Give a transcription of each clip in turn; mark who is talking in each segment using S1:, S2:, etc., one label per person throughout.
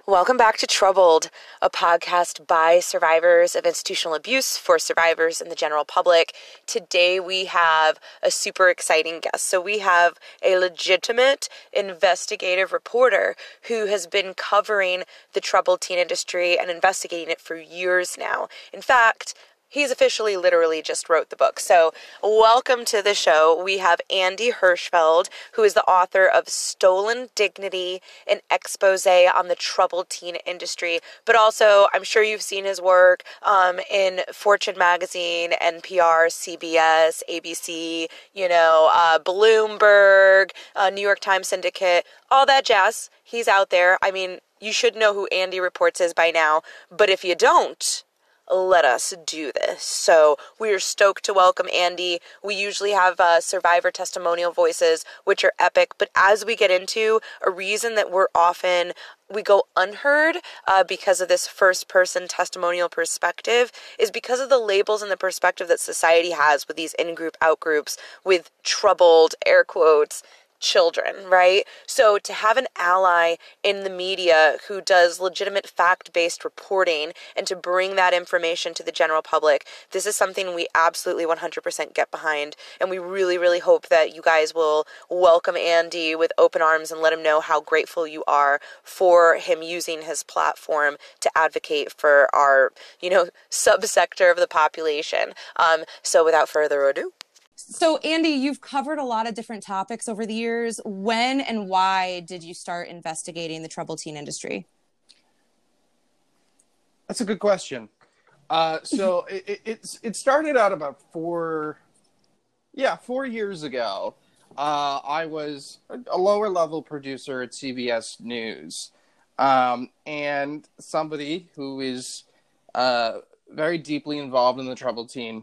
S1: Welcome back to Troubled, a podcast by survivors of institutional abuse for survivors and the general public. Today we have a super exciting guest. So we have a legitimate investigative reporter who has been covering the troubled teen industry and investigating it for years now. In fact, he's officially literally just wrote the book. So welcome to the show. We have Andy Hirschfeld, who is the author of Stolen Dignity, an expose on the troubled teen industry. But also, I'm sure you've seen his work in Fortune magazine, NPR, CBS, ABC, Bloomberg, New York Times Syndicate, all that jazz. He's out there. I mean, you should know who Andy Reports is by now. But if you don't, let us do this. So we are stoked to welcome Andy. We usually have survivor testimonial voices, which are epic. But as we get into a reason that we go unheard because of this first-person testimonial perspective is because of the labels and the perspective that society has with these in-group, out-groups, with troubled, air quotes, children, right? So to have an ally in the media who does legitimate fact-based reporting and to bring that information to the general public, this is something we absolutely 100% get behind. And we really, really hope that you guys will welcome Andy with open arms and let him know how grateful you are for him using his platform to advocate for our, subsector of the population. So without further ado.
S2: So, Andy, you've covered a lot of different topics over the years. When and why did you start investigating the troubled teen industry?
S3: That's a good question. So it started out about 4 years ago. I was a lower level producer at CBS News, and somebody who is very deeply involved in the troubled teen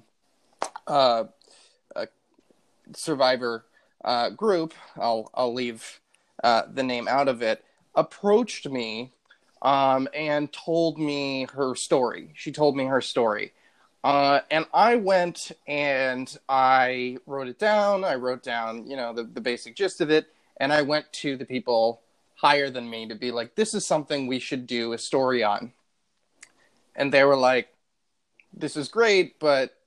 S3: survivor group, I'll leave the name out of it, approached me and told me her story. She told me her story. And I went and I wrote it down. I wrote down, the basic gist of it. And I went to the people higher than me to be like, this is something we should do a story on. And they were like, this is great, but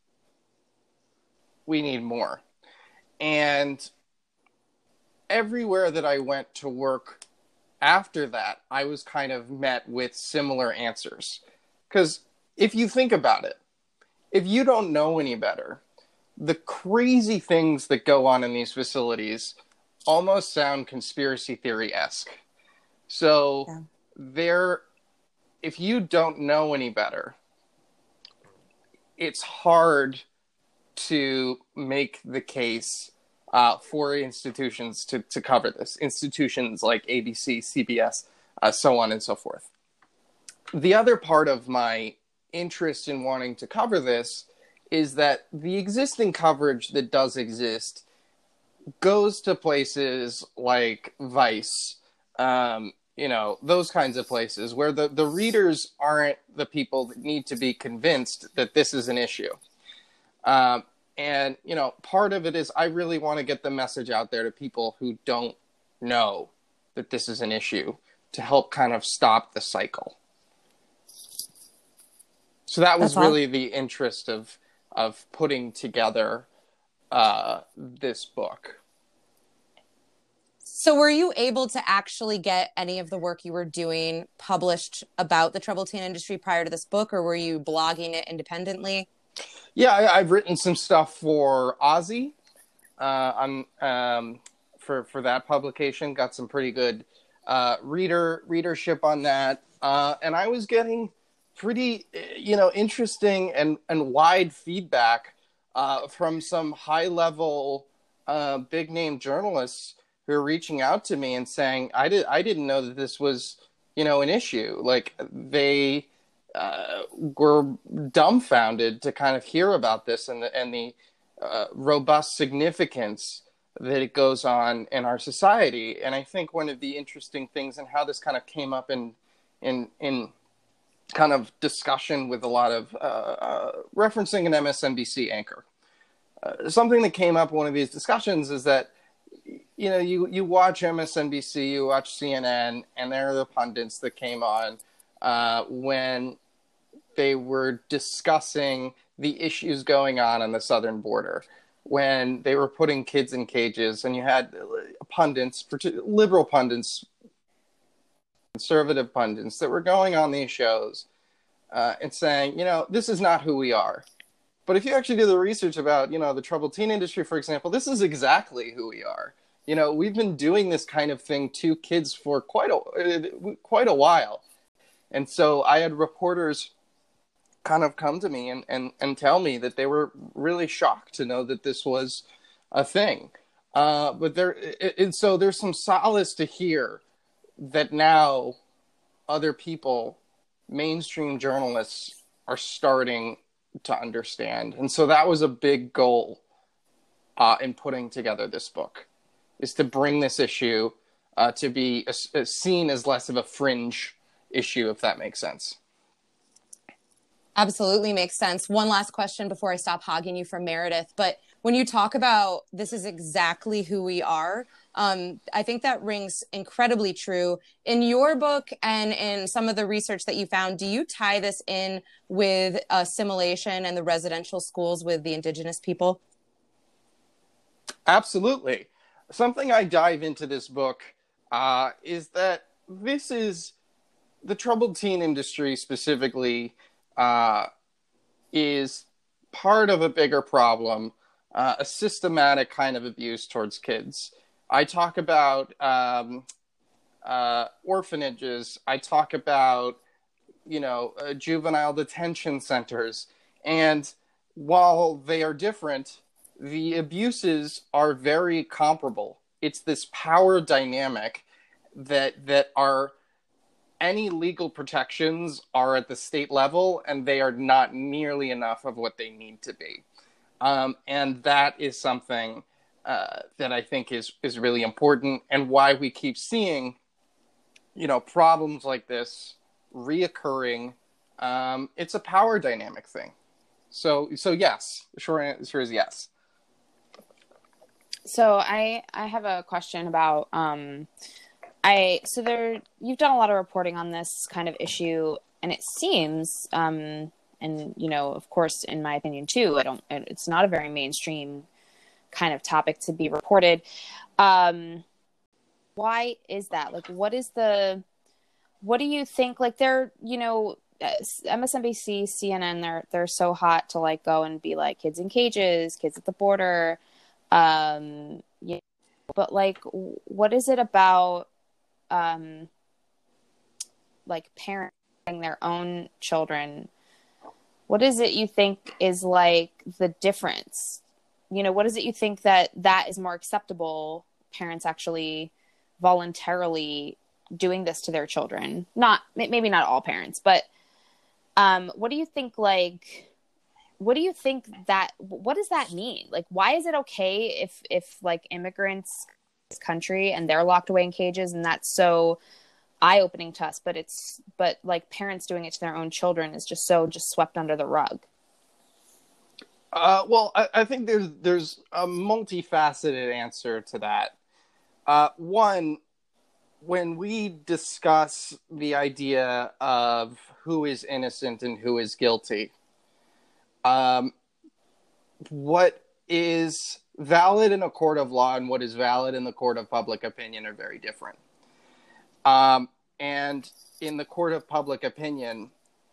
S3: we need more. And everywhere that I went to work after that, I was kind of met with similar answers. Because if you think about it, if you don't know any better, the crazy things that go on in these facilities almost sound conspiracy theory-esque. So if you don't know any better, it's hard to make the case for institutions to cover this. Institutions like ABC, CBS, so on and so forth. The other part of my interest in wanting to cover this is that the existing coverage that does exist goes to places like Vice, those kinds of places where the readers aren't the people that need to be convinced that this is an issue. And, part of it is I really want to get the message out there to people who don't know that this is an issue to help kind of stop the cycle. So that was really the interest of putting together this book.
S2: So were you able to actually get any of the work you were doing published about the troubled teen industry prior to this book, or were you blogging it independently?
S3: Yeah, I've written some stuff for Ozzy for that publication. Got some pretty good readership on that, and I was getting pretty interesting and wide feedback from some high level big name journalists who are reaching out to me and saying I didn't know that this was an issue. Like they were dumbfounded to kind of hear about this and the robust significance that it goes on in our society. And I think one of the interesting things and how this kind of came up in kind of discussion with a lot of referencing an MSNBC anchor. Something that came up in one of these discussions is that you watch MSNBC, you watch CNN, and there are the pundits that came on when they were discussing the issues going on the southern border, when they were putting kids in cages, and you had pundits, liberal pundits, conservative pundits that were going on these shows and saying, this is not who we are. But if you actually do the research about, the troubled teen industry, for example, this is exactly who we are. We've been doing this kind of thing to kids for quite a while. And so I had reporters kind of come to me and tell me that they were really shocked to know that this was a thing. So there's some solace to hear that now other people, mainstream journalists, are starting to understand. And so that was a big goal in putting together this book, is to bring this issue to be seen as less of a fringe issue, if that makes sense.
S2: Absolutely makes sense. One last question before I stop hogging you from Meredith. But when you talk about this is exactly who we are, I think that rings incredibly true. In your book and in some of the research that you found, do you tie this in with assimilation and the residential schools with the Indigenous people?
S3: Absolutely. Something I dive into this book is that this is the troubled teen industry specifically is part of a bigger problem, a systematic kind of abuse towards kids. I talk about orphanages. I talk about, juvenile detention centers. And while they are different, the abuses are very comparable. It's this power dynamic that are... Any legal protections are at the state level, and they are not nearly enough of what they need to be. And that is something that I think is really important, and why we keep seeing, problems like this reoccurring. It's a power dynamic thing. So yes, the short answer is yes.
S4: So I have a question about... you've done a lot of reporting on this kind of issue, and it seems, and of course, in my opinion too, it's not a very mainstream kind of topic to be reported. Why is that? Like, what do you think? Like, MSNBC, CNN, they're so hot to like go and be like kids in cages, kids at the border, but like, what is it about? Like parenting their own children, what is it you think is like the difference? What is it you think that is more acceptable, parents actually voluntarily doing this to their children? Maybe not all parents, but what do you think, what does that mean? Like, why is it okay if like immigrants country and they're locked away in cages, and that's so eye-opening to us, but like parents doing it to their own children is just swept under the rug?
S3: Well, I think there's a multifaceted answer to that. One, when we discuss the idea of who is innocent and who is guilty, what is valid in a court of law and what is valid in the court of public opinion are very different. And in the court of public opinion,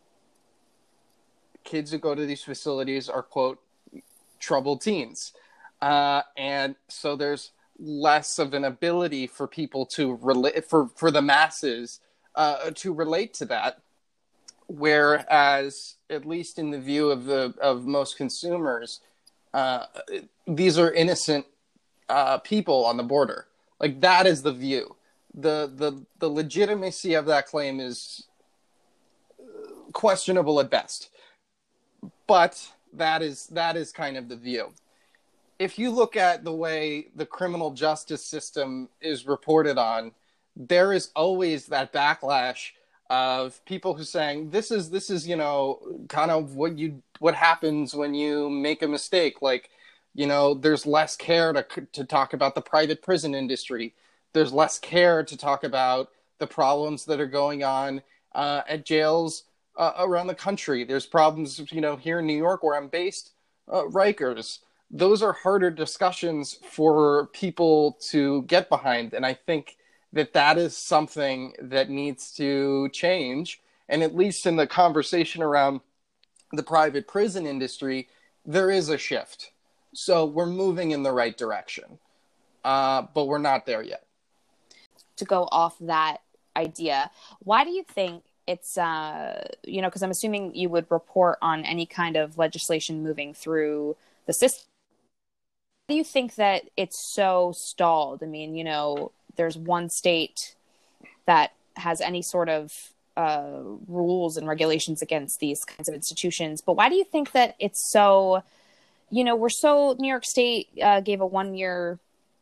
S3: kids who go to these facilities are, quote, troubled teens. And so there's less of an ability for people to relate, for the masses to relate to that. Whereas, at least in the view of most consumers, these are innocent people on the border. Like, that is the view. The legitimacy of that claim is questionable at best. But that is kind of the view. If you look at the way the criminal justice system is reported on, there is always that backlash of people who saying this is kind of what happens when you make a mistake. Like, There's less care to talk about the private prison industry. There's less care to talk about the problems that are going on at jails around the country. There's problems, here in New York where I'm based, Rikers. Those are harder discussions for people to get behind. And I think that is something that needs to change. And at least in the conversation around the private prison industry, there is a shift. So we're moving in the right direction, but we're not there yet.
S4: To go off that idea, why do you think it's, because I'm assuming you would report on any kind of legislation moving through the system. Why do you think that it's so stalled? I mean, there's one state that has any sort of rules and regulations against these kinds of institutions. But why do you think that it's so, New York State gave a 1-year,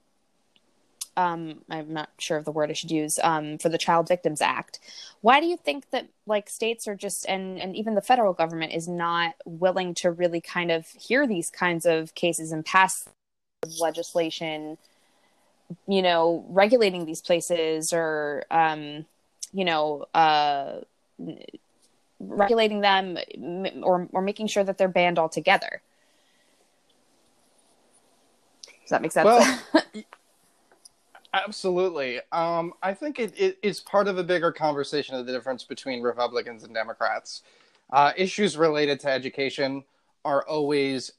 S4: I'm not sure of the word I should use, for the Child Victims Act. Why do you think that states are just, and even the federal government is not willing to really kind of hear these kinds of cases and pass legislation, regulating these places or, regulating them or making sure that they're banned altogether? Does that make sense?
S3: Well, absolutely. I think it is part of a bigger conversation of the difference between Republicans and Democrats. Issues related to education are always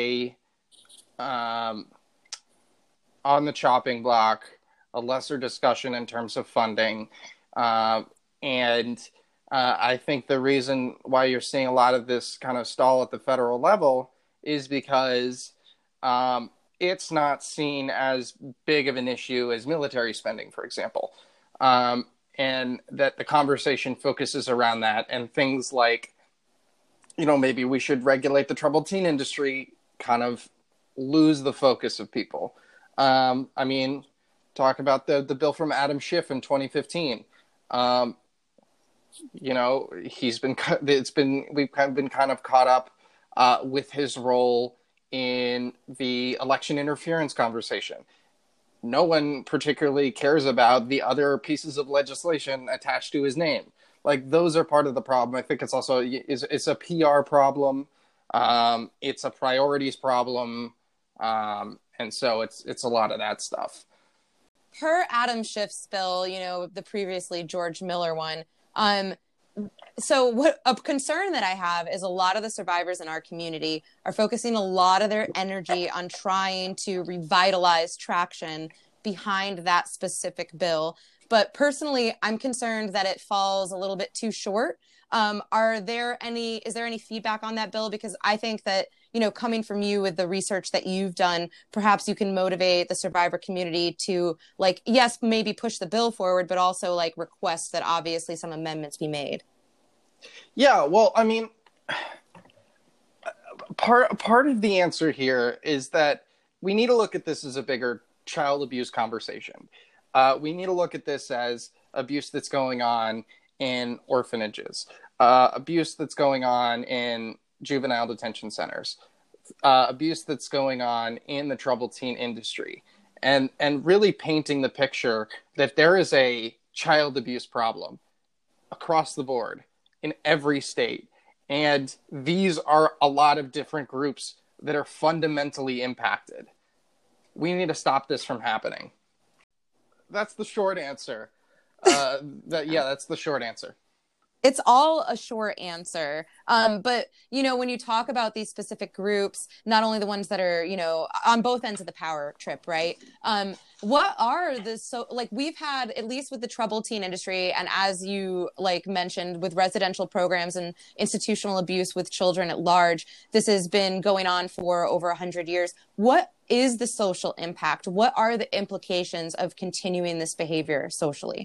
S3: on the chopping block, a lesser discussion in terms of funding. And I think the reason why you're seeing a lot of this kind of stall at the federal level is because it's not seen as big of an issue as military spending, for example. And that the conversation focuses around that, and things like, maybe we should regulate the troubled teen industry kind of lose the focus of people. Talk about the bill from Adam Schiff in 2015. We've been kind of caught up with his role in the election interference conversation. No one particularly cares about the other pieces of legislation attached to his name. Those are part of the problem. I think it's also it's a PR problem. It's a priorities problem. And so it's a lot of that stuff.
S2: Per Adam Schiff's bill, the previously George Miller one. So what a concern that I have is a lot of the survivors in our community are focusing a lot of their energy on trying to revitalize traction behind that specific bill. But personally, I'm concerned that it falls a little bit too short. Is there any feedback on that bill? Because I think that, coming from you with the research that you've done, perhaps you can motivate the survivor community to yes, maybe push the bill forward, but also request that obviously some amendments be made.
S3: Yeah, well, part of the answer here is that we need to look at this as a bigger child abuse conversation. We need to look at this as abuse that's going on in orphanages, abuse that's going on in juvenile detention centers, abuse that's going on in the troubled teen industry, and really painting the picture that there is a child abuse problem across the board in every state. And these are a lot of different groups that are fundamentally impacted. We need to stop this from happening. That's the short answer. That's the short answer.
S2: It's all a short answer. But, when you talk about these specific groups, not only the ones that are, on both ends of the power trip, right? What are we've had, at least with the troubled teen industry, and as you mentioned, with residential programs and institutional abuse with children at large, this has been going on for over 100 years. What is the social impact? What are the implications of continuing this behavior socially?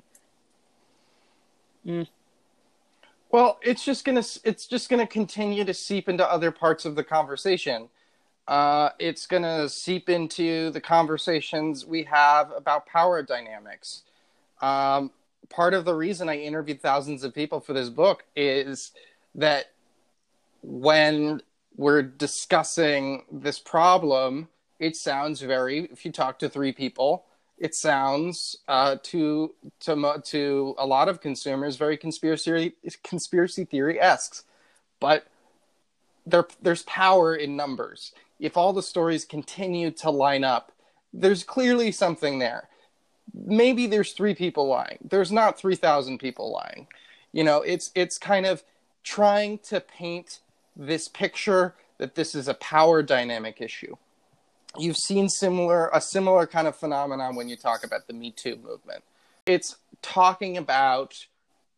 S3: Well, it's just gonna continue to seep into other parts of the conversation. It's gonna seep into the conversations we have about power dynamics. Part of the reason I interviewed thousands of people for this book is that when we're discussing this problem it sounds very, if you talk to three people, it sounds to a lot of consumers very conspiracy theory-esque. But there's power in numbers. If all the stories continue to line up, there's clearly something there. Maybe there's three people lying. There's not 3,000 people lying. It's kind of trying to paint this picture that this is a power dynamic issue. You've seen a similar kind of phenomenon when you talk about the Me Too movement. It's talking about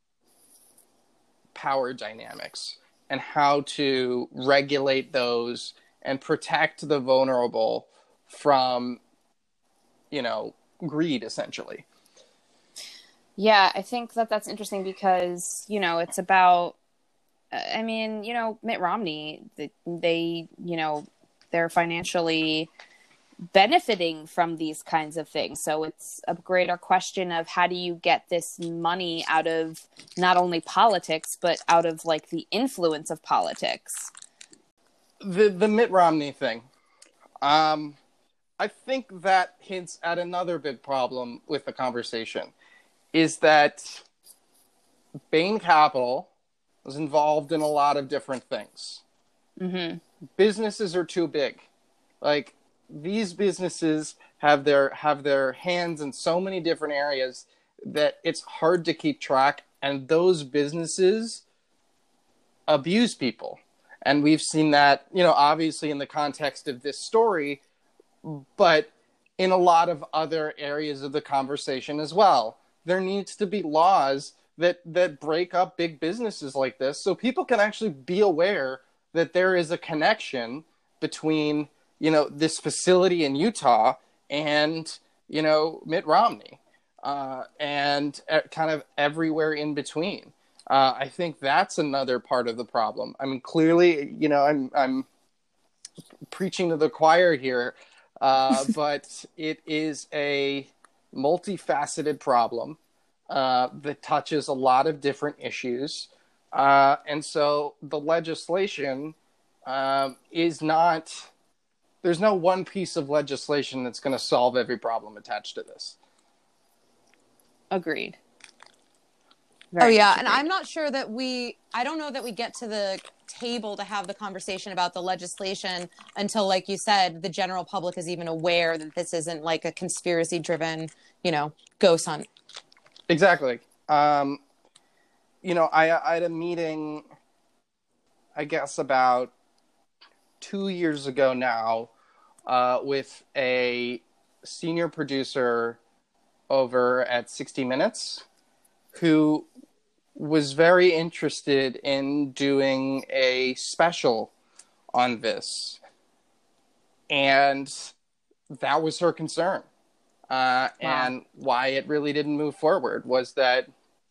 S3: power dynamics and how to regulate those and protect the vulnerable from, greed, essentially.
S4: Yeah, I think that's interesting because, it's about, Mitt Romney, they're financially benefiting from these kinds of things. So it's a greater question of how do you get this money out of not only politics, but out of like the influence of politics.
S3: The Mitt Romney thing. I think that hints at another big problem with the conversation, is that Bain Capital was involved in a lot of different things.
S4: Mm-hmm.
S3: Businesses are too big. Like, these businesses have their hands in so many different areas that it's hard to keep track, and those businesses abuse people. And we've seen that, obviously in the context of this story, but in a lot of other areas of the conversation as well. There needs to be laws that break up big businesses like this so people can actually be aware that there is a connection between, this facility in Utah and, Mitt Romney, and kind of everywhere in between. I think that's another part of the problem. I mean, clearly, I'm preaching to the choir here, but it is a multifaceted problem that touches a lot of different issues. And so the legislation is not, there's no one piece of legislation that's going to solve every problem attached to this.
S4: Agreed.
S2: And I'm not sure that I don't know that we get to the table to have the conversation about the legislation until, like you said, the general public is even aware that this isn't like a conspiracy driven, ghost hunt.
S3: Exactly. I had a meeting, I guess about 2 years ago now, with a senior producer over at 60 Minutes who was very interested in doing a special on this. And that was her concern. Wow. And why it really didn't move forward was that,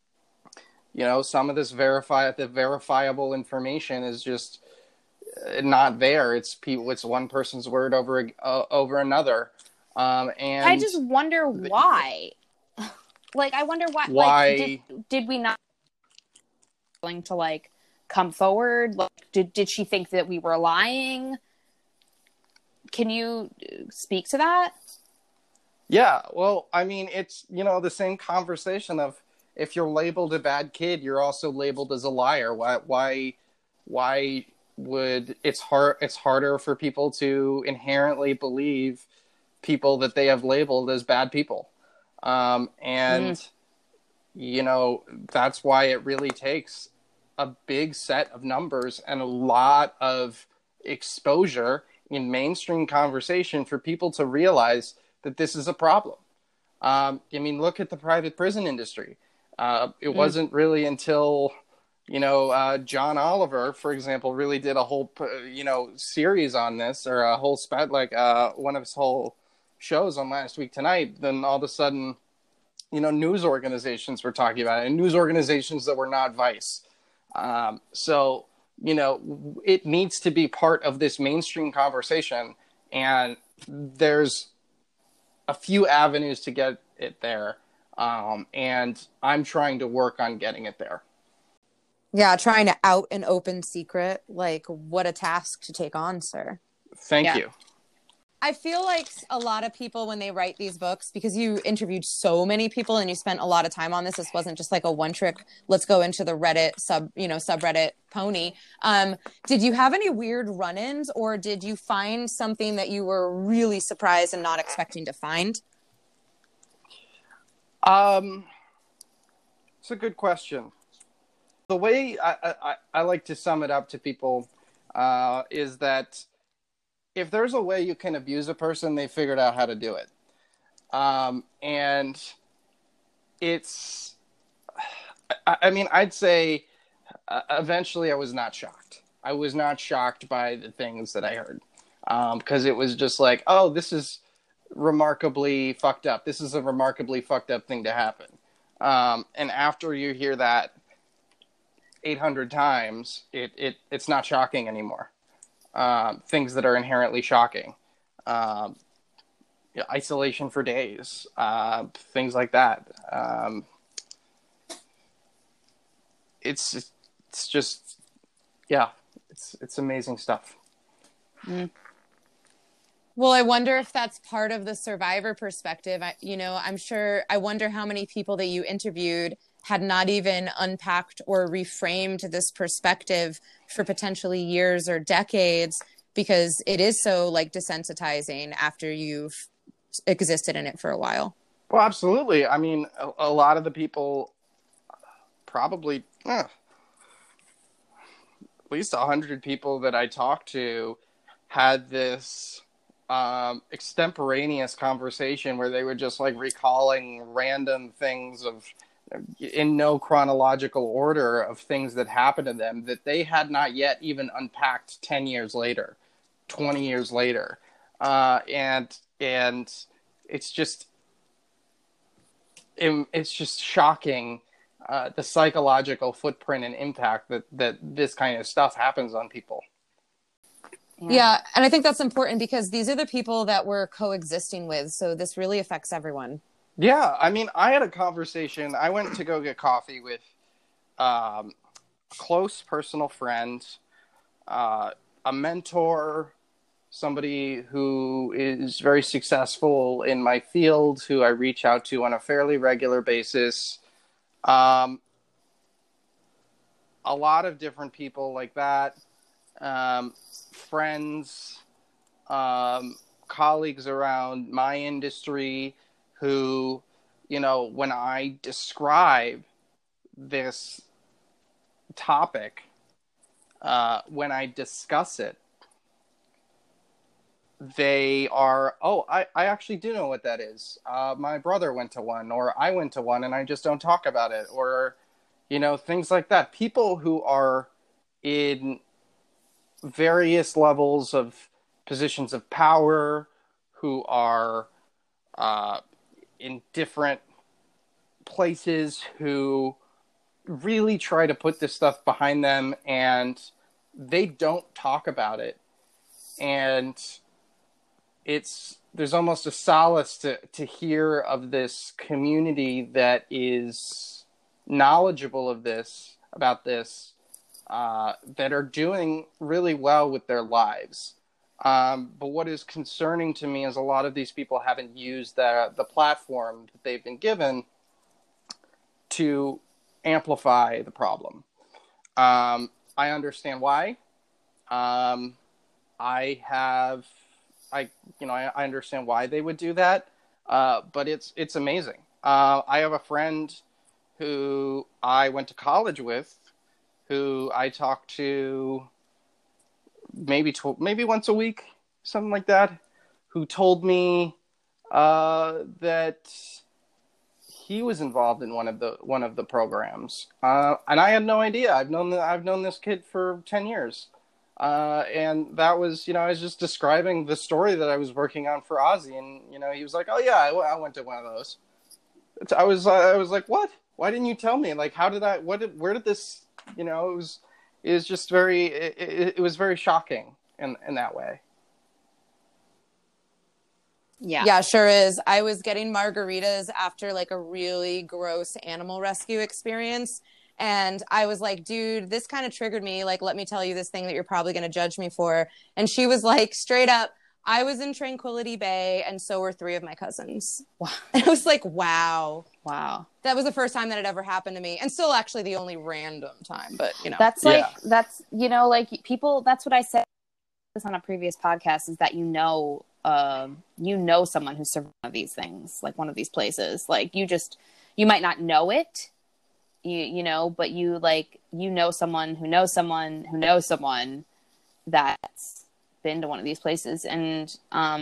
S3: some of this verifiable information is just not there. It's one person's word over another. And
S4: I just wonder why. Like, I wonder why.
S3: Why
S4: did we not willing to come forward? Like, did she think that we were lying? Can you speak to that?
S3: Yeah, well, I mean, it's, the same conversation of if you're labeled a bad kid, you're also labeled as a liar. Why would it's harder for people to inherently believe people that they have labeled as bad people. That's why it really takes a big set of numbers and a lot of exposure in mainstream conversation for people to realize that this is a problem. Look at the private prison industry. It wasn't really until, John Oliver, for example, really did a whole, series on this, or a whole one of his whole shows on Last Week Tonight. Then all of a sudden, news organizations were talking about it, and news organizations that were not Vice. It needs to be part of this mainstream conversation, and there's a few avenues to get it there. And I'm trying to work on getting it there.
S2: Yeah, trying to out an open secret. Like, what a task to take on, sir.
S3: Thank you.
S2: I feel like a lot of people, when they write these books, because you interviewed so many people and you spent a lot of time on this wasn't just like a one trick, let's go into the Reddit subreddit pony. Did you have any weird run-ins, or did you find something that you were really surprised and not expecting to find?
S3: It's a good question. The way I like to sum it up to people is that if there's a way you can abuse a person, they figured out how to do it. And it's, I mean, I'd say eventually I was not shocked. I was not shocked by the things that I heard. Because it was just like, oh, this is remarkably fucked up. This is a remarkably fucked up thing to happen. And after you hear that 800 times, it's not shocking anymore. Things that are inherently shocking, isolation for days, things like that. It's just, yeah, it's amazing stuff.
S2: Mm. Well, I wonder if that's part of the survivor perspective. I wonder how many people that you interviewed had not even unpacked or reframed this perspective for potentially years or decades, because it is so like desensitizing after you've existed in it for a while.
S3: Well, absolutely. I mean, a lot of the people, probably at least 100 people that I talked to, had this extemporaneous conversation where they were just like recalling random things in no chronological order of things that happened to them that they had not yet even unpacked 10 years later, 20 years later. And it's just shocking, the psychological footprint and impact that this kind of stuff happens on people.
S2: Yeah. And I think that's important because these are the people that we're coexisting with. So this really affects everyone.
S3: Yeah. I mean, I had a conversation. I went to go get coffee with a close personal friend, a mentor, somebody who is very successful in my field, who I reach out to on a fairly regular basis. A lot of different people like that. Friends, colleagues around my industry who, when I describe this topic, when I discuss it, they are, I actually do know what that is. My brother went to one, or I went to one and I just don't talk about it, or, things like that. People who are in various levels of positions of power, who are in different places, who really try to put this stuff behind them, and they don't talk about it. And there's almost a solace to hear of this community that is knowledgeable about this, that are doing really well with their lives. But what is concerning to me is a lot of these people haven't used the platform that they've been given to amplify the problem. I understand why. I understand why they would do that. But it's amazing. I have a friend who I went to college with, who I talk to maybe once a week, something like that, who told me that he was involved in one of the programs, and I had no idea. I've known this kid for 10 years, and that was, I was just describing the story that I was working on for Ozzy, and he was like, "Oh yeah, I went to one of those." I was like, "What? Why didn't you tell me? Like, how did I? Where did this?" It was just it was very shocking in that way.
S2: Yeah, sure is. I was getting margaritas after like a really gross animal rescue experience. And I was like, dude, this kind of triggered me. Like, let me tell you this thing that you're probably going to judge me for. And she was like, straight up, I was in Tranquility Bay, and so were 3 of my cousins.
S4: Wow.
S2: And I was like, wow.
S4: Wow.
S2: That was the first time that had ever happened to me, and still actually the only random time, but
S4: That's like,
S3: Yeah.
S4: that's, like people, that's what I said this on a previous podcast, is that someone who's served one of these things, like one of these places. Like you might not know it, but someone who knows someone who knows someone that's been to one of these places. And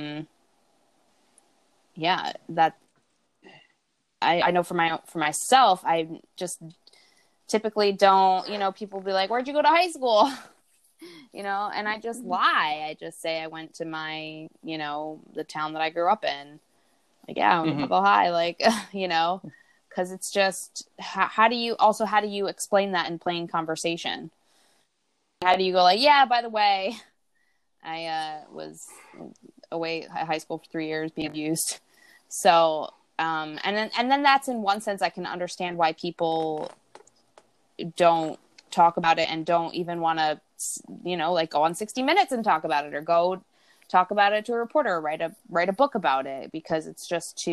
S4: that I know for myself, I just typically don't, people be like, where'd you go to high school? And I just lie. I just say I went to my, the town that I grew up in. Like, yeah, I went to Buffalo High, like, because it's just, how do you explain that in plain conversation? How do you go like, yeah, by the way, I was away at high school for 3 years being abused. So, and then that's, in one sense, I can understand why people don't talk about it and don't even want to, like go on 60 Minutes and talk about it, or go talk about it to a reporter, write a book about it, because it's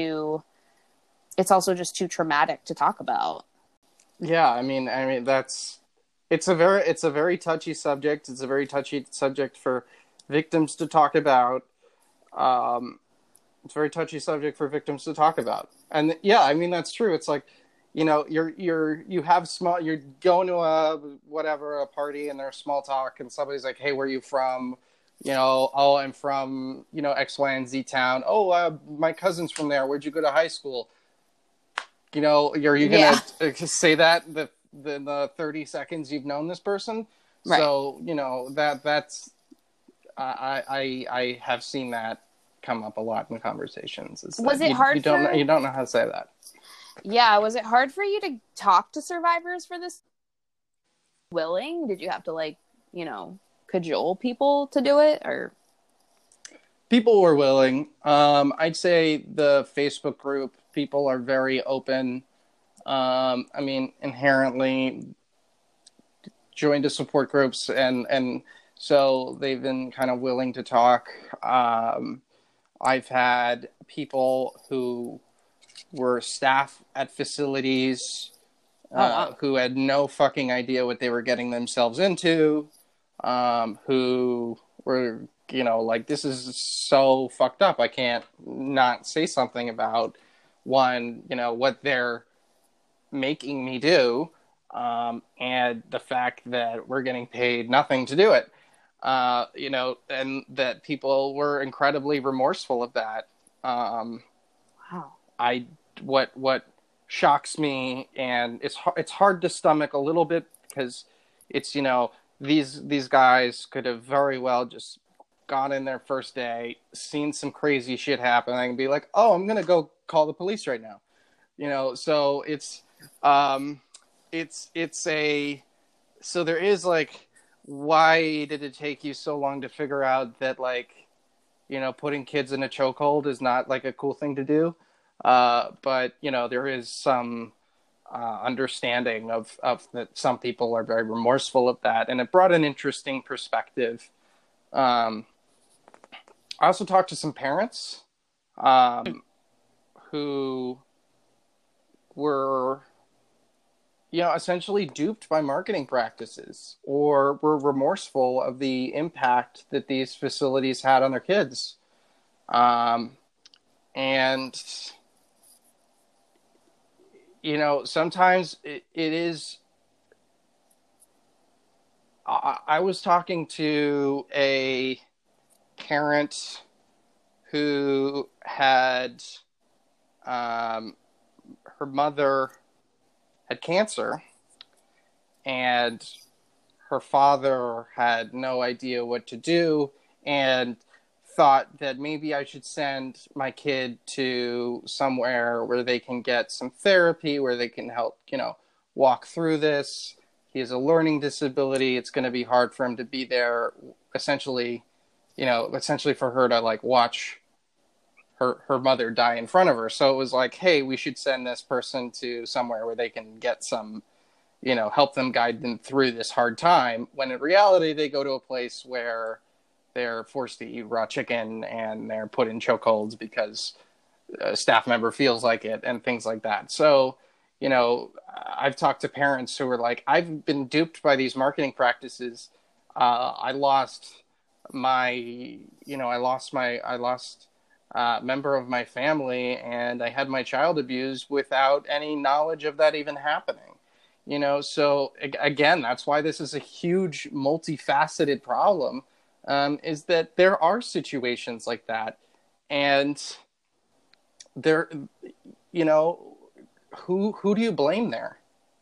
S4: also just too traumatic to talk about.
S3: Yeah, I mean it's a very touchy subject. It's a very touchy subject for victims to talk about. It's a very touchy subject for victims to talk about. And yeah, I mean, that's true. It's like, you're going to a party, and there's small talk, and somebody's like, hey, where are you from? Oh, I'm from, X, Y, and Z town. Oh, my cousin's from there. Where'd you go to high school? Are you going to say that the 30 seconds you've known this person? Right. So, that's, I have seen that come up a lot in conversations.
S4: Was it hard?
S3: You don't know how to say that.
S4: Yeah. Was it hard for you to talk to survivors for this? Willing? Did you have to cajole people to do it, or?
S3: People were willing. I'd say the Facebook group, people are very open. Inherently joined to support groups, and so they've been kind of willing to talk. I've had people who were staff at facilities who had no fucking idea what they were getting themselves into, who were, like, this is so fucked up. I can't not say something about, one, what they're making me do, and the fact that we're getting paid nothing to do it. And that people were incredibly remorseful of that.
S4: Wow.
S3: What shocks me, and it's hard to stomach a little bit, because it's, these guys could have very well just gone in their first day, seen some crazy shit happen, and be like, oh, I'm gonna go call the police right now. So so there is, like, why did it take you so long to figure out that, like, putting kids in a chokehold is not, like, a cool thing to do? But, there is some understanding of that some people are very remorseful of that. And it brought an interesting perspective. I also talked to some parents who were, essentially duped by marketing practices, or were remorseful of the impact that these facilities had on their kids. And, sometimes it is. I was talking to a parent who had, her mother had cancer, and her father had no idea what to do, and thought that maybe I should send my kid to somewhere where they can get some therapy, where they can help, walk through this. He has a learning disability. It's going to be hard for him to be there, essentially for her to, like, watch her mother die in front of her. So it was like, hey, we should send this person to somewhere where they can get some, help them, guide them through this hard time. When in reality, they go to a place where, they're forced to eat raw chicken and they're put in chokeholds because a staff member feels like it and things like that. So, you know, I've talked to parents who are like, I've been duped by these marketing practices. I lost member of my family, and I had my child abused without any knowledge of that even happening. You know, so again, that's why this is a huge, multifaceted problem, is that there are situations like that. And there, you know, who do you blame there?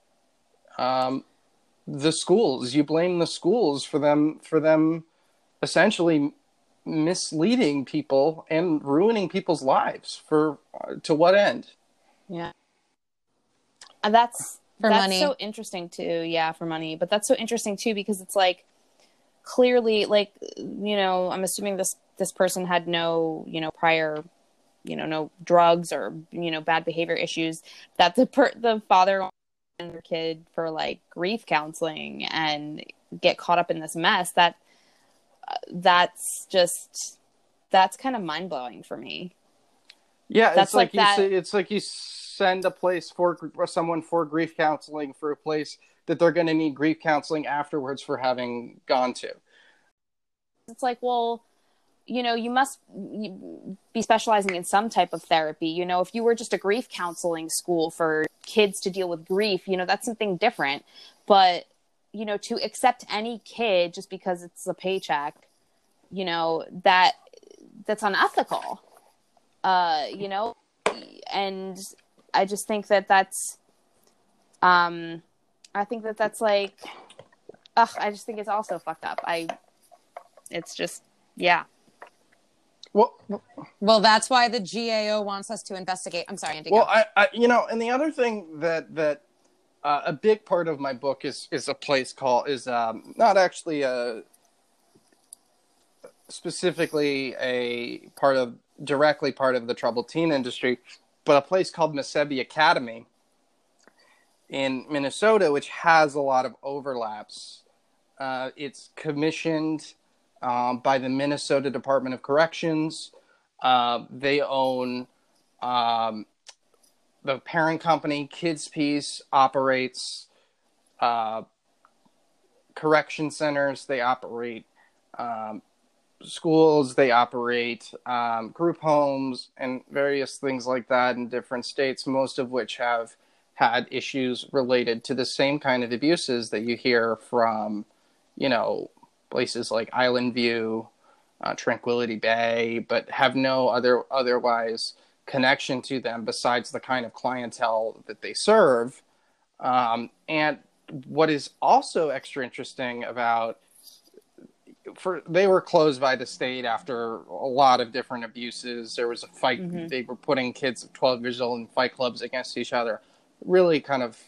S3: The schools. You blame the schools for them essentially misleading people and ruining people's lives to what end?
S4: Yeah. And that's
S2: money.
S4: so interesting too. Yeah, for money. But that's so interesting too, because it's like, clearly, like, you know, I'm assuming this person had no, you know, prior, you know, no drugs or, you know, bad behavior issues, that the father and their kid for like grief counseling and get caught up in this mess. That's kind of mind blowing for me.
S3: Yeah,
S4: that's
S3: it's like
S4: that.
S3: It's like you send a place for someone for grief counseling for a place that they're going to need grief counseling afterwards for having gone to.
S4: It's like, well, you know, you must be specializing in some type of therapy. You know, if you were just a grief counseling school for kids to deal with grief, you know, that's something different. But, you know, to accept any kid just because it's a paycheck, you know, that's unethical, you know, and I just think that's, I think that's like, I just think it's also fucked up. It's just, yeah.
S2: Well, that's why the GAO wants us to investigate. I'm sorry, Andy.
S3: Well, I you know, and the other thing that a big part of my book is a place called not actually specifically directly part of the troubled teen industry, but a place called Mesebi Academy in Minnesota, which has a lot of overlaps. It's commissioned by the Minnesota Department of Corrections. They own the parent company. Kids Peace operates correction centers. They operate schools. They operate group homes and various things like that in different states, most of which have had issues related to the same kind of abuses that you hear from, you know, places like Island View, Tranquility Bay, but have no otherwise connection to them besides the kind of clientele that they serve. And what is also extra interesting about, they were closed by the state after a lot of different abuses. There was a fight. Mm-hmm. They were putting kids of 12 years old in fight clubs against each other. Really kind of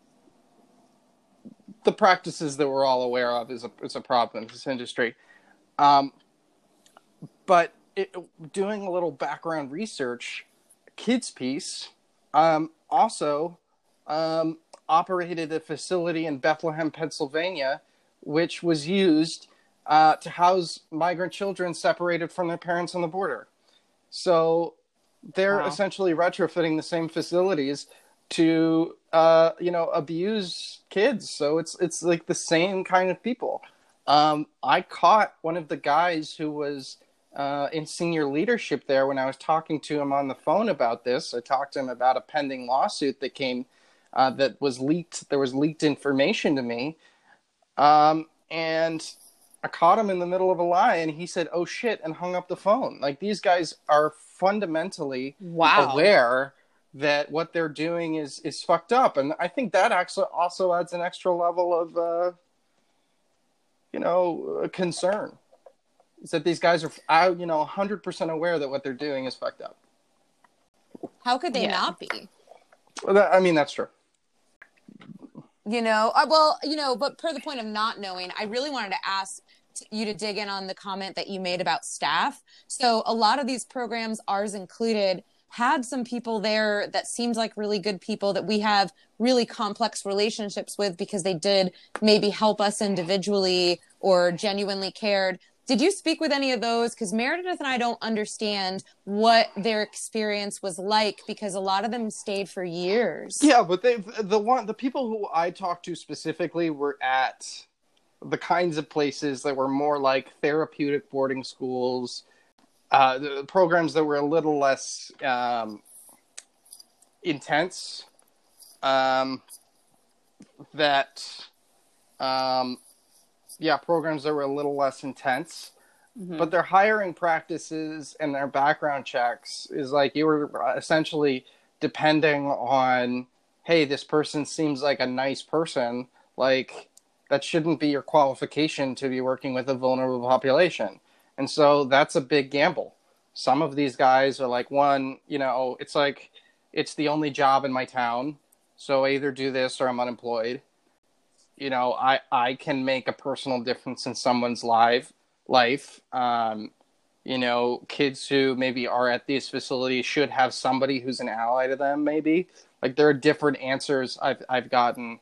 S3: the practices that we're all aware of is a problem in this industry. But doing a little background research, Kids Peace also operated a facility in Bethlehem, Pennsylvania, which was used to house migrant children separated from their parents on the border. So they're essentially retrofitting the same facilities to abuse kids. So it's like the same kind of people. I caught one of the guys who was in senior leadership there when I was talking to him on the phone about this. I talked to him about a pending lawsuit that came that was leaked. There was leaked information to me, and I caught him in the middle of a lie, and he said, "Oh shit," and hung up the phone. Like, these guys are fundamentally aware that what they're doing is fucked up. And I think that actually also adds an extra level of, concern. Is that these guys are, 100% aware that what they're doing is fucked up.
S2: How could they not be?
S3: Well, that's true.
S2: But per the point of not knowing, I really wanted to ask you to dig in on the comment that you made about staff. So a lot of these programs, ours included, had some people there that seemed like really good people that we have really complex relationships with because they did maybe help us individually or genuinely cared. Did you speak with any of those? Because Meredith and I don't understand what their experience was like, because a lot of them stayed for years.
S3: Yeah, but the people who I talked to specifically were at the kinds of places that were more like therapeutic boarding schools, the programs that were a little less intense. Programs that were a little less intense. Mm-hmm. But their hiring practices and their background checks is like you were essentially depending on, hey, this person seems like a nice person. Like, that shouldn't be your qualification to be working with a vulnerable population. And so that's a big gamble. Some of these guys are like, it's like, it's the only job in my town, so I either do this or I'm unemployed. I can make a personal difference in someone's life. Kids who maybe are at these facilities should have somebody who's an ally to them, maybe. Like, there are different answers I've gotten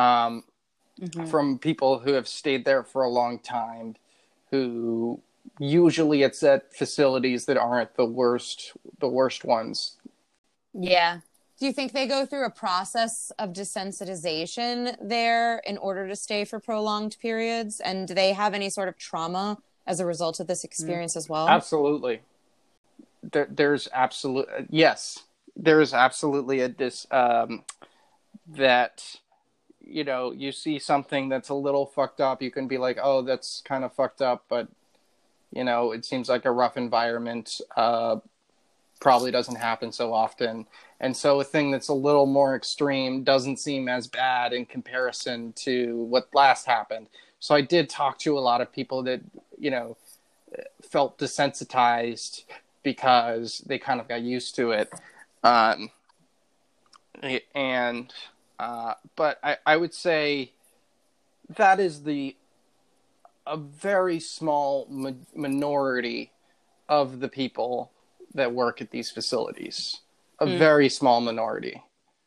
S3: from people who have stayed there for a long time, who usually it's at facilities that aren't the worst ones.
S4: Yeah.
S2: Do you think they go through a process of desensitization there in order to stay for prolonged periods? And do they have any sort of trauma as a result of this experience as well?
S3: Absolutely. There's absolutely that, you see something that's a little fucked up, you can be like, oh, that's kind of fucked up, but it seems like a rough environment, probably doesn't happen so often. And so a thing that's a little more extreme doesn't seem as bad in comparison to what last happened. So I did talk to a lot of people that, felt desensitized because they kind of got used to it. But I would say that is a very small minority of the people that work at these facilities. A very small minority.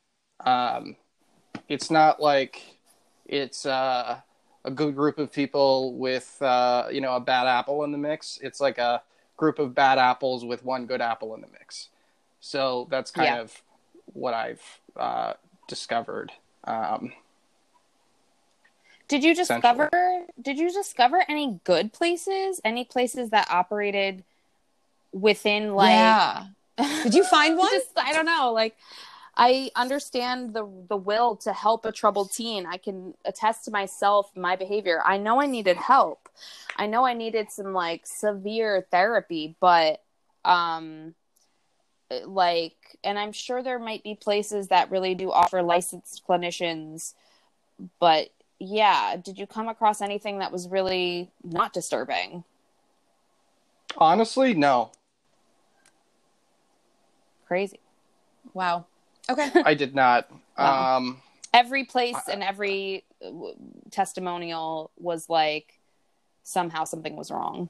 S3: It's not like it's a good group of people with a bad apple in the mix. It's like a group of bad apples with one good apple in the mix. So that's kind of what I've discovered.
S4: Did you discover any good places? Any places that operated within
S2: Did you find one?
S4: I don't know. Like, I understand the will to help a troubled teen. I can attest to myself, my behavior. I know I needed help. I know I needed some severe therapy, but and I'm sure there might be places that really do offer licensed clinicians, but yeah, did you come across anything that was really not disturbing?
S3: Honestly, no.
S2: Crazy. Wow. Okay.
S3: I did not.
S4: Wow. Every place and every testimonial was like somehow something was wrong.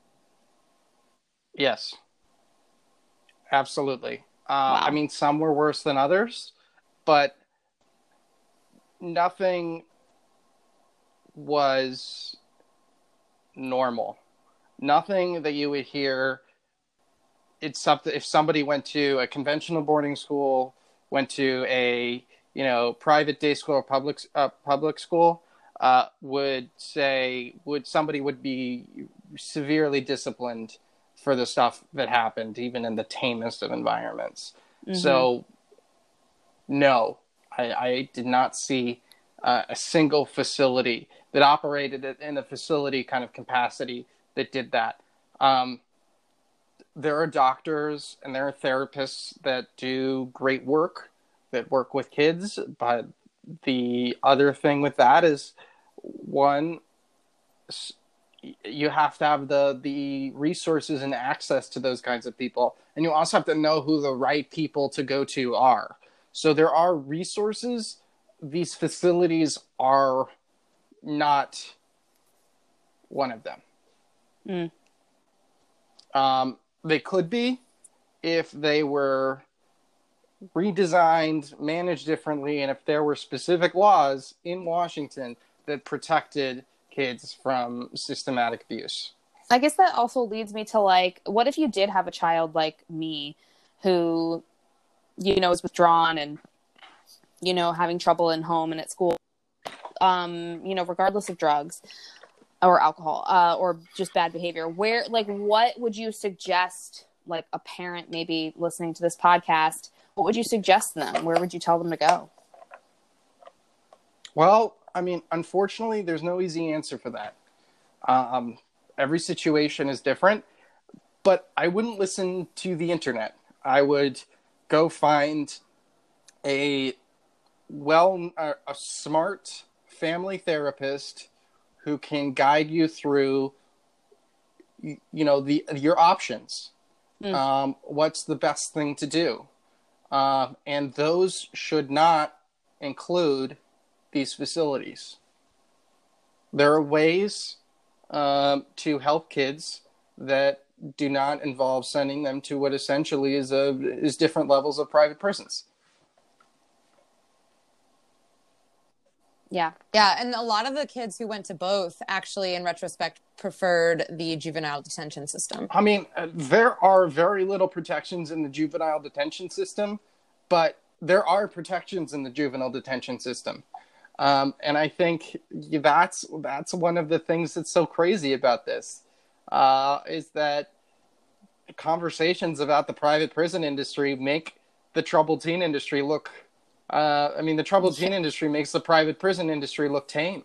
S3: Yes. Absolutely.
S4: Wow.
S3: I mean, some were worse than others, but nothing was normal. Nothing that you would hear. It's something, if somebody went to a conventional boarding school, went to a private day school or public school, somebody would be severely disciplined for the stuff that happened, even in the tamest of environments. Mm-hmm. So, no, I did not see a single facility that operated in a facility kind of capacity that did that. There are doctors and there are therapists that do great work, that work with kids. But the other thing with that is, one, you have to have the resources and access to those kinds of people. And you also have to know who the right people to go to are. So there are resources. These facilities are not one of them. They could be if they were redesigned, managed differently, and if there were specific laws in Washington that protected kids from systematic abuse.
S4: I guess that also leads me to like, what if you did have a child like me who, is withdrawn and, having trouble in home and at school, regardless of drugs or alcohol, or just bad behavior, what would you suggest, like a parent maybe listening to this podcast, what would you suggest to them? Where would you tell them to go?
S3: Well, I mean, unfortunately, there's no easy answer for that. Every situation is different, but I wouldn't listen to the internet. I would go find a smart family therapist who can guide you through, your options. What's the best thing to do? And those should not include these facilities. There are ways to help kids that do not involve sending them to what essentially is different levels of private prisons.
S2: Yeah. Yeah. And a lot of the kids who went to both actually, in retrospect, preferred the juvenile detention system.
S3: I mean, there are very little protections in the juvenile detention system, but there are protections in the juvenile detention system. And I think that's one of the things that's so crazy about this, is that conversations about the private prison industry make the troubled teen industry look, the troubled teen industry makes the private prison industry look tame.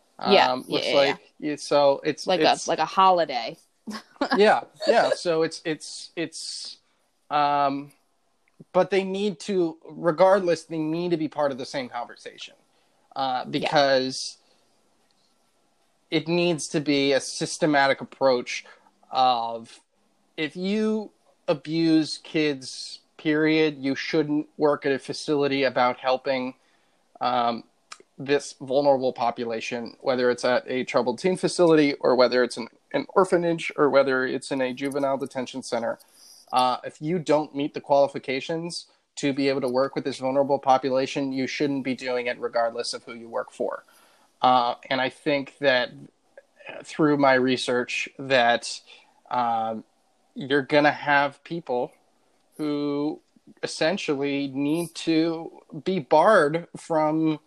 S3: So it's
S4: like a holiday.
S3: yeah. So it's but they need to, regardless, they need to be part of the same conversation. Because it needs to be a systematic approach of, if you abuse kids, period, you shouldn't work at a facility about helping this vulnerable population, whether it's at a troubled teen facility or whether it's an orphanage or whether it's in a juvenile detention center. If you don't meet the qualifications to be able to work with this vulnerable population, you shouldn't be doing it regardless of who you work for. And I think that through my research that you're going to have people who essentially need to be barred from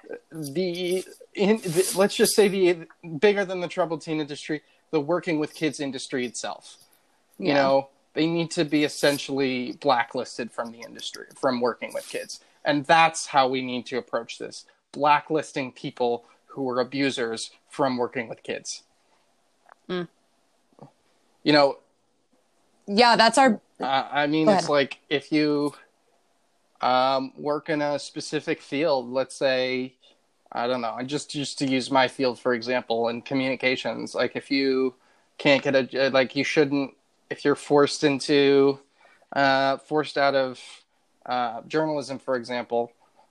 S3: let's just say the bigger than the troubled teen industry, the working with kids industry itself. They need to be essentially blacklisted from the industry, from working with kids. And that's how we need to approach this. Blacklisting people who are abusers from working with kids.
S2: Yeah, that's our...
S3: it's like, if you work in a specific field, let's say, I don't know, just to use my field, for example, in communications, like if you can't get you shouldn't, if you're forced out of journalism, for example,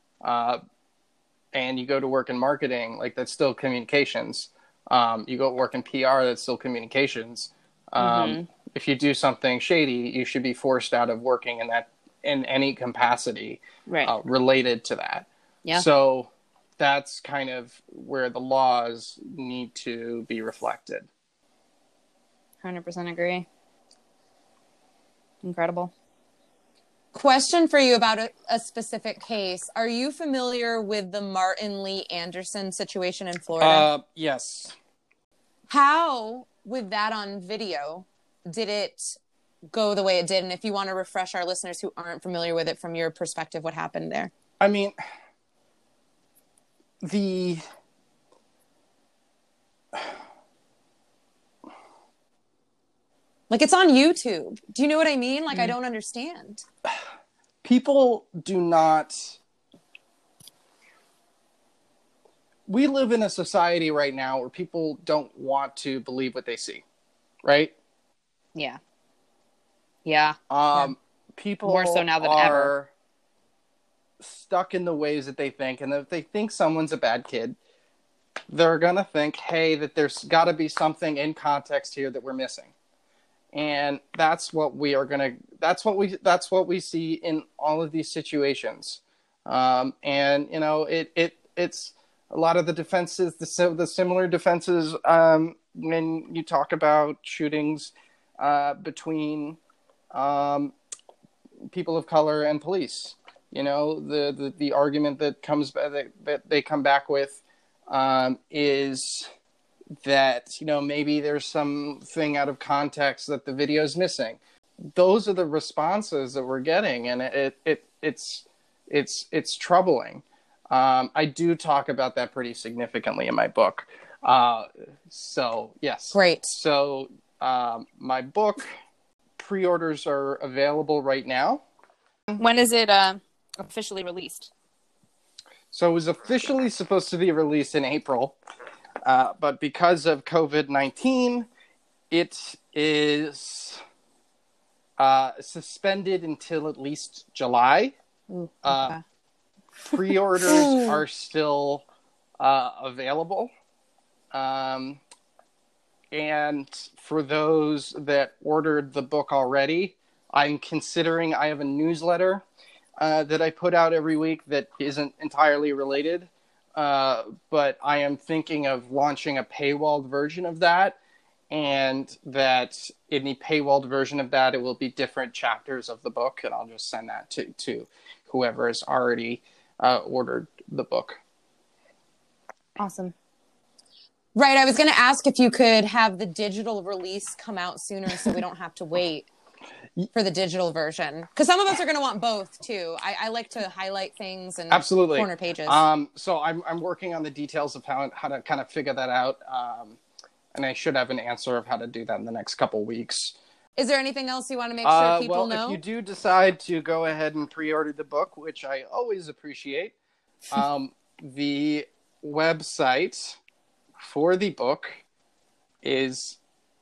S3: and you go to work in marketing, like that's still communications. You go work in PR, that's still communications. If you do something shady, you should be forced out of working in any capacity related to that.
S4: Yeah.
S3: So that's kind of where the laws need to be reflected.
S4: 100% agree. Incredible.
S2: Question for you about a specific case. Are you familiar with the Martin Lee Anderson situation in Florida?
S3: Yes.
S2: How, with that on video, did it go the way it did? And if you want to refresh our listeners who aren't familiar with it from your perspective, what happened there?
S3: I mean,
S2: it's on YouTube. Do you know what I mean? I don't understand.
S3: People do not... We live in a society right now where people don't want to believe what they see, right?
S4: Yeah. Yeah.
S3: People
S4: more so now than
S3: are
S4: ever
S3: stuck in the ways that they think, and if they think someone's a bad kid, they're gonna think, hey, that there's got to be something in context here that we're missing. And that's what we see in all of these situations. And it's a lot of the defenses, the similar defenses when you talk about shootings between people of color and police. You know, the argument that they come back with is that, you know, maybe there's something out of context that the video is missing. Those are the responses that we're getting, and it's troubling. I do talk about that pretty significantly in my book. So yes,
S2: Great.
S3: So my book pre-orders are available right now.
S4: When is it officially released?
S3: So it was officially supposed to be released in April, but because of COVID-19, it is suspended until at least July.
S4: Ooh, okay.
S3: Pre-orders are still available. And for those that ordered the book already, I have a newsletter that I put out every week that isn't entirely related. But I am thinking of launching a paywalled version of that. And that in the paywalled version of that, it will be different chapters of the book. And I'll just send that to whoever has already ordered the book.
S4: Awesome.
S2: Right. I was going to ask if you could have the digital release come out sooner so we don't have to wait for the digital version. Because some of us are going to want both, too. I like to highlight things and
S3: Absolutely.
S2: corner pages.
S3: So I'm working on the details of how to kind of figure that out. And I should have an answer of how to do that in the next couple weeks.
S2: Is there anything else you want to make sure people know?
S3: If you do decide to go ahead and pre-order the book, which I always appreciate, the website for the book is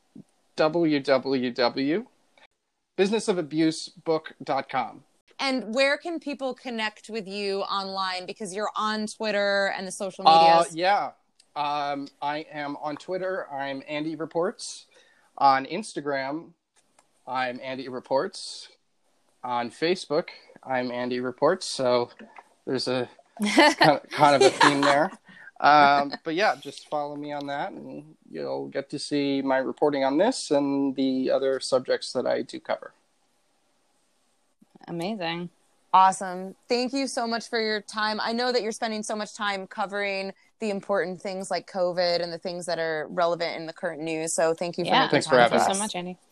S3: www.businessofabusebook.com.
S2: And where can people connect with you online? Because you're on Twitter and the social medias.
S3: Yeah. I am on Twitter. I'm Andy Reports. On Instagram, I'm Andy Reports. On Facebook, I'm Andy Reports. So there's a kind of a theme there. But yeah, just follow me on that and you'll get to see my reporting on this and the other subjects that I do cover.
S4: Amazing.
S2: Awesome. Thank you so much for your time. I know that you're spending so much time covering the important things like COVID and the things that are relevant in the current news. So thank you for making time.
S3: Thanks for having us.
S4: Thank you so much, Andy.